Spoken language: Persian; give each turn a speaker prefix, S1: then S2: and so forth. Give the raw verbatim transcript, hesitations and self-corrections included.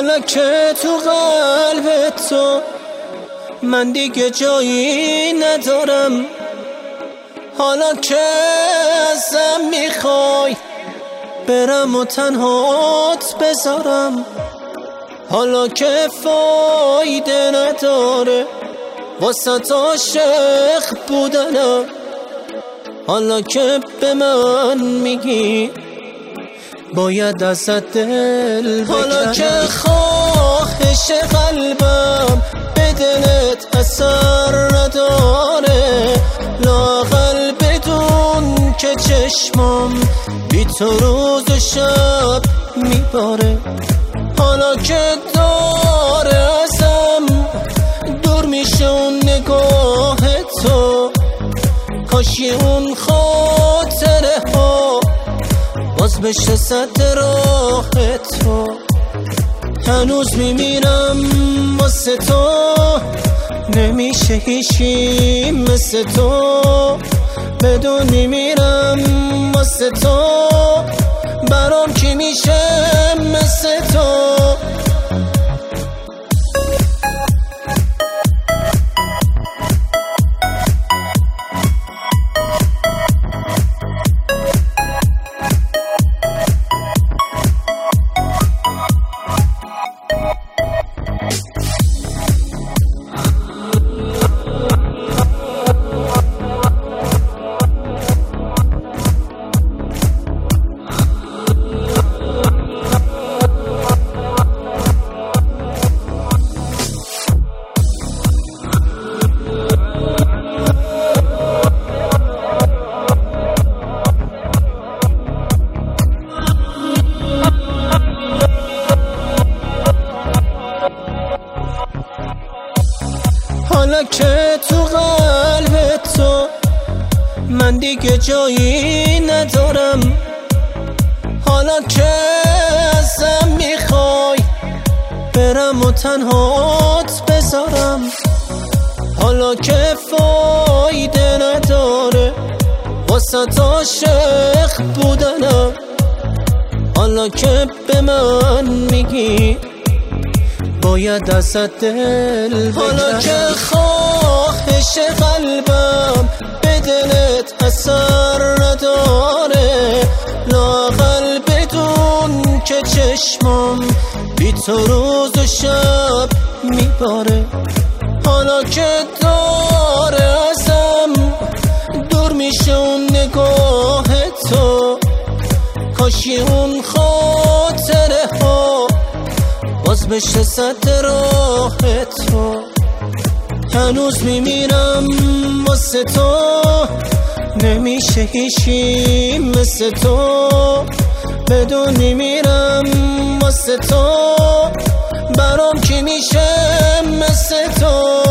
S1: حالا که تو قلب تو من دیگه جایی ندارم، حالا که ازم میخوای برم و تنهات بذارم، حالا که فایده نداره واسه عاشق بودنم، حالا که به من میگی باید ازت دل بکنم، حالا که خواهش قلبم به دلت اثر نداره، لااقل بدون که چشمم بی تو روز و شب میباره، حالا که داره ازم دور میشه اون نگاه تو، کاشی اون خاطره ها باز بشه سد راه تو، هنوز میمیرم واسه تو، نمیشه هیچی مثل تو، بدون میمیرم واسه تو، برام کی میشه مثل تو. حالا که تو قلب تو من دیگه جایی ندارم، حالا که ازم میخوای برم و تنهات بذارم، حالا که فایده نداره واسه عاشق بودنم، حالا که به من میگی باید ازت دل بکنم، حالا که خواهش قلبم به دلت اثر نداره، لااقل بدون که چشمم بی تو روز و شب میباره، حالا که داره ازم دور میشه اون نگاه تو، کاشی اون خاطره ها باز بشه سد راه تو، هنوز میمیرم واسه تو، نمیشه هیچی مثل تو، بدون میمیرم واسه تو، برام کی میشه مثل تو.